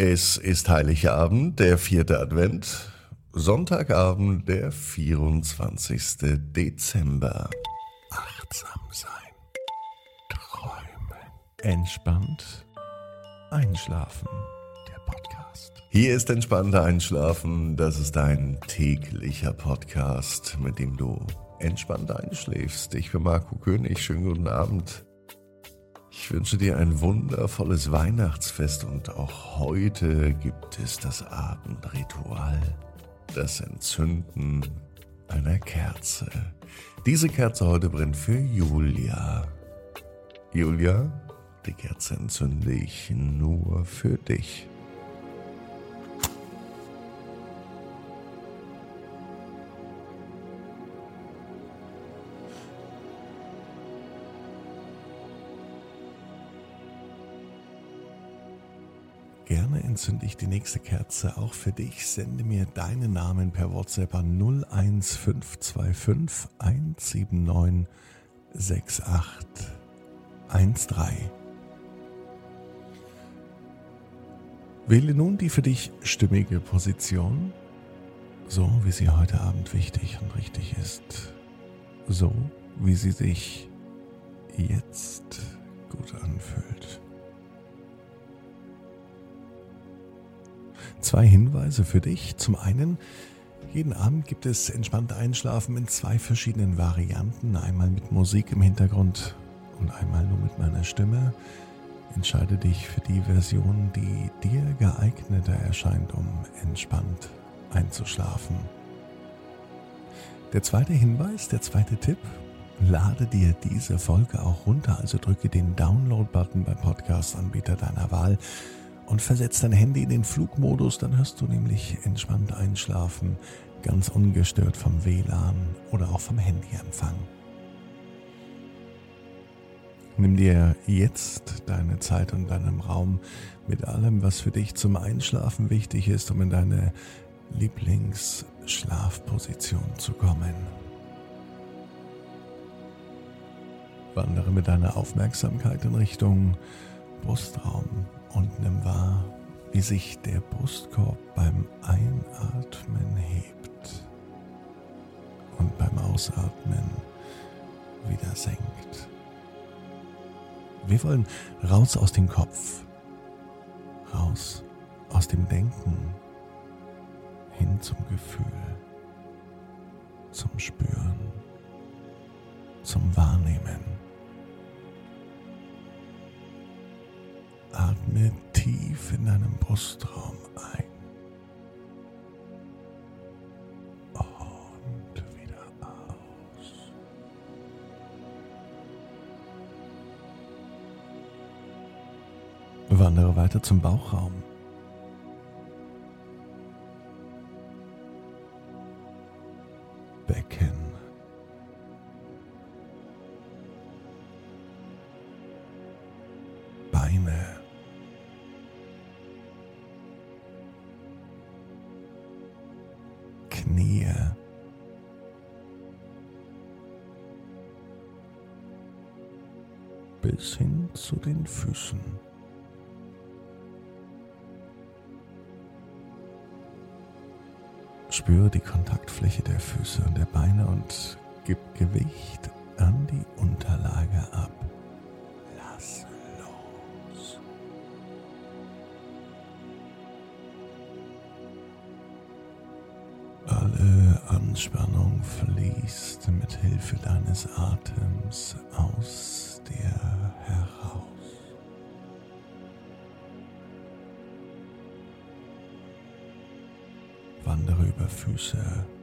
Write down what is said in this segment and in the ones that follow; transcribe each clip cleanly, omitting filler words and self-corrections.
Es ist Heiligabend, der 4. Advent, Sonntagabend, der 24. Dezember. Achtsam sein, träumen, Entspannt einschlafen. Der Podcast. Hier ist entspannter Einschlafen, das ist ein täglicher Podcast, mit dem du entspannt einschläfst. Ich bin Marco König, schönen guten Abend. Ich wünsche dir ein wundervolles Weihnachtsfest und auch heute gibt es das Abendritual, das Entzünden einer Kerze. Diese Kerze heute brennt für Julia. Julia, die Kerze entzünde ich nur für dich. Gerne entzünde ich die nächste Kerze auch für dich. Sende mir deinen Namen per WhatsApp an 01525 179 6813. Wähle nun die für dich stimmige Position, so wie sie heute Abend wichtig und richtig ist. So wie sie sich jetzt gut anfühlt. 2 Hinweise für dich. Zum einen, jeden Abend gibt es entspannte Einschlafen in 2 verschiedenen Varianten. Einmal mit Musik im Hintergrund und einmal nur mit meiner Stimme. Entscheide dich für die Version, die dir geeigneter erscheint, um entspannt einzuschlafen. Der zweite Hinweis, der zweite Tipp, lade dir diese Folge auch runter, also drücke den Download-Button beim Podcast-Anbieter deiner Wahl und versetz dein Handy in den Flugmodus, dann hörst du nämlich entspannt einschlafen, ganz ungestört vom WLAN oder auch vom Handyempfang. Nimm dir jetzt deine Zeit und deinen Raum mit allem, was für dich zum Einschlafen wichtig ist, um in deine Lieblingsschlafposition zu kommen. Wandere mit deiner Aufmerksamkeit in Richtung Brustraum und nimm wahr, wie sich der Brustkorb beim Einatmen hebt und beim Ausatmen wieder senkt. Wir wollen raus aus dem Kopf, raus aus dem Denken, hin zum Gefühl, zum Spüren, zum Wahrnehmen. Atme tief in deinem Brustraum ein und wieder aus. Wandere weiter zum Bauchraum. Becken. Beine. Knie. Bis hin zu den Füßen. Spüre die Kontaktfläche der Füße und der Beine und gib Gewicht an die Unterlage ab. Lass los. Alle Anspannung fließt mit Hilfe deines Atems aus dir heraus. Wandere über Füße,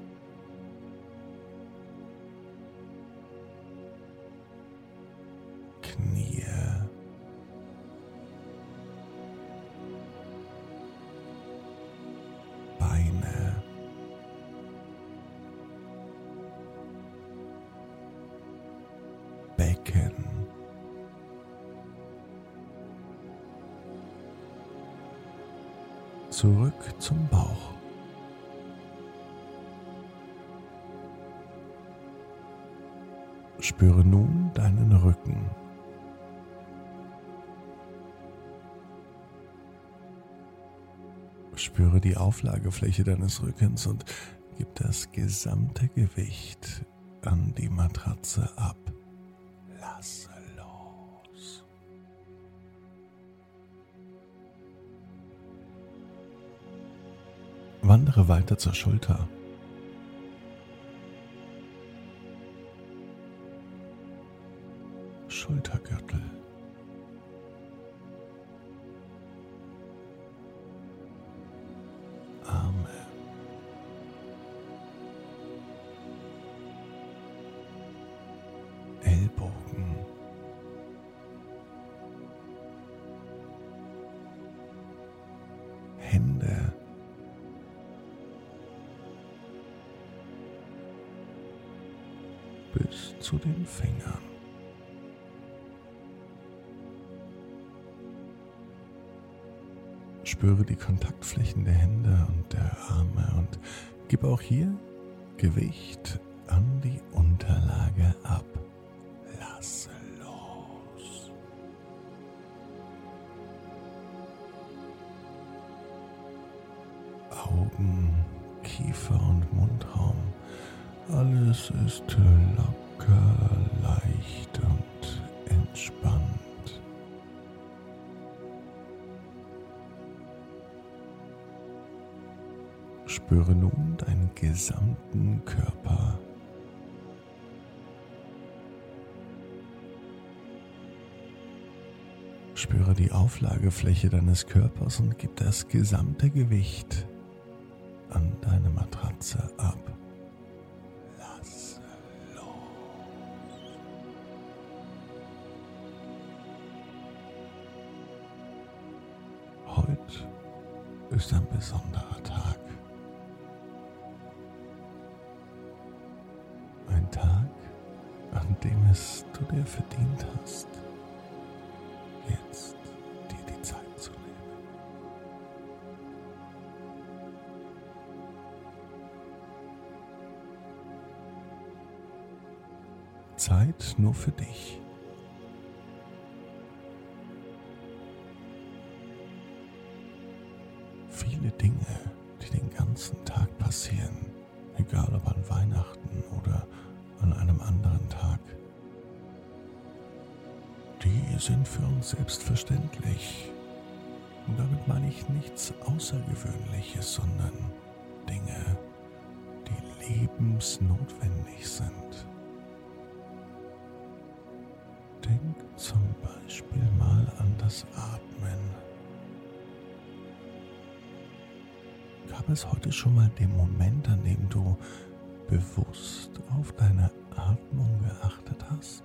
Knie, Beine, Becken, zurück zum Bauch. Spüre nun deinen Rücken. . Spüre die Auflagefläche deines Rückens und gib das gesamte Gewicht an die Matratze ab. Lasse los. Wandere weiter zur Schulter. Schultergürtel. Arme. Ellbogen. Hände. Bis zu den Fingern. Spüre die Kontaktflächen der Hände und der Arme und gib auch hier Gewicht an die Unterlage ab. Lasse los. Augen, Kiefer und Mundraum. Alles ist locker, leicht und entspannt. Spüre nun deinen gesamten Körper. Spüre die Auflagefläche deines Körpers und gib das gesamte Gewicht an deine Matratze ab. Lasse los. Heute ist ein besonderer Tag. Ein Tag, an dem es du dir verdient hast, jetzt dir die Zeit zu nehmen. Zeit nur für dich. Viele Dinge, die den ganzen Tag passieren, egal ob an Weihnachten oder an einem anderen Tag, die sind für uns selbstverständlich. Und damit meine ich nichts Außergewöhnliches, sondern Dinge, die lebensnotwendig sind. Denk zum Beispiel mal an das Atmen. Gab es heute schon mal den Moment, an dem du bewusst auf deine Atmung geachtet hast?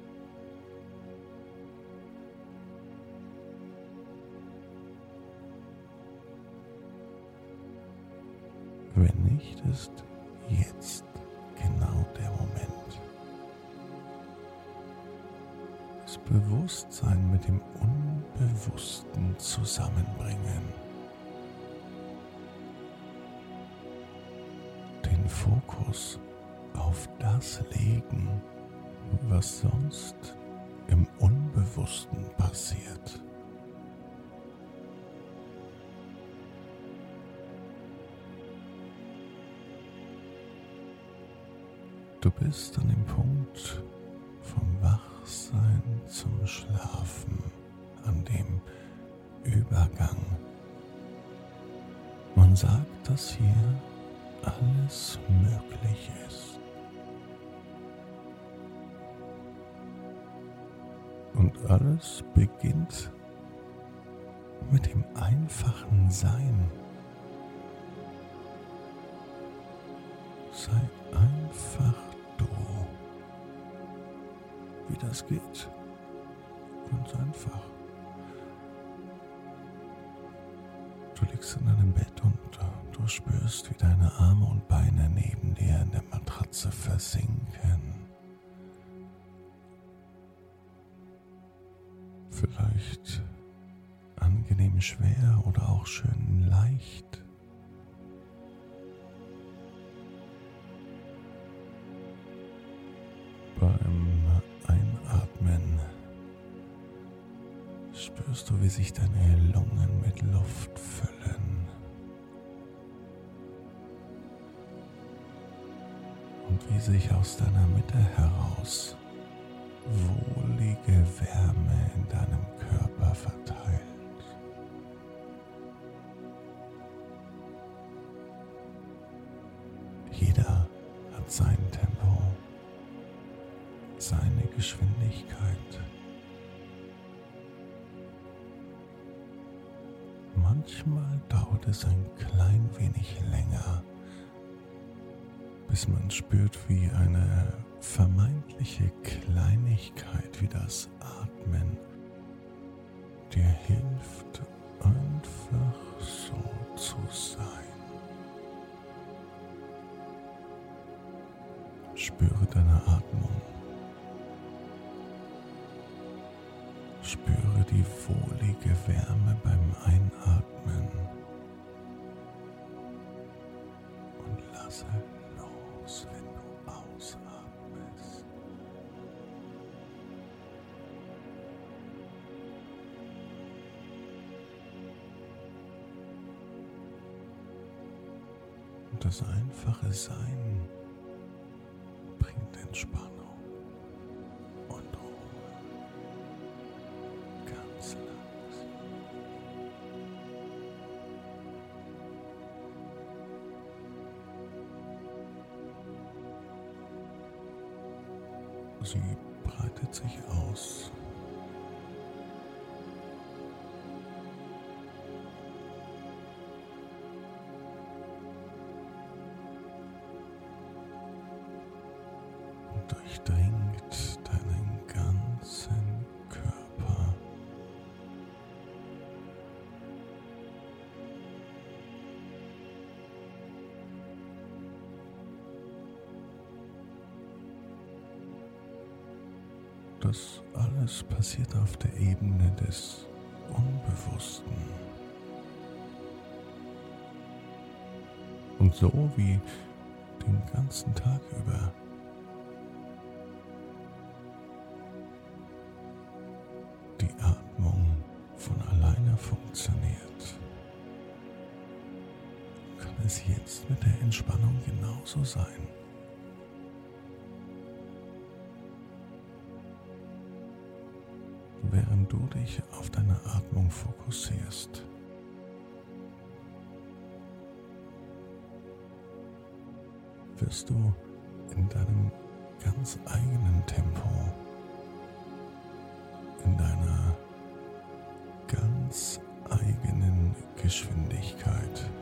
Wenn nicht, ist jetzt genau der Moment. Das Bewusstsein mit dem Unbewussten zusammenbringen. Den Fokus auf das legen, was sonst im Unbewussten passiert. Du bist an dem Punkt vom Wachsein zum Schlafen, an dem Übergang. Man sagt, dass hier alles möglich ist. Und alles beginnt mit dem einfachen Sein. Sei einfach du. Wie das geht. Ganz einfach. Du liegst in deinem Bett und du spürst, wie deine Arme und Beine neben dir in der Matratze versinken. Vielleicht angenehm schwer oder auch schön leicht. Beim Einatmen spürst du, wie sich deine Lungen mit Luft füllen. und wie sich aus deiner Mitte heraus wohlige Wärme in deinem Körper verteilt. Jeder hat sein Tempo, seine Geschwindigkeit. Manchmal dauert es ein klein wenig länger, bis man spürt, wie eine vermeintliche Kleinigkeit wie das Atmen dir hilft, einfach so zu sein. Spüre deine Atmung. Spüre die wohlige Wärme beim Einatmen und lasse los, wenn du ausatmest. Und das einfache Sein bringt Entspannung und Ruhe. Ganz langsam. Sie breitet sich aus. Und durchdringt deinen ganzen Körper. Das alles passiert auf der Ebene des Unbewussten. Und so wie den ganzen Tag über. Die Atmung von alleine funktioniert, kann es jetzt mit der Entspannung genauso sein. Während du dich auf deine Atmung fokussierst, wirst du in deinem ganz eigenen Tempo, in deiner ganz eigenen Geschwindigkeit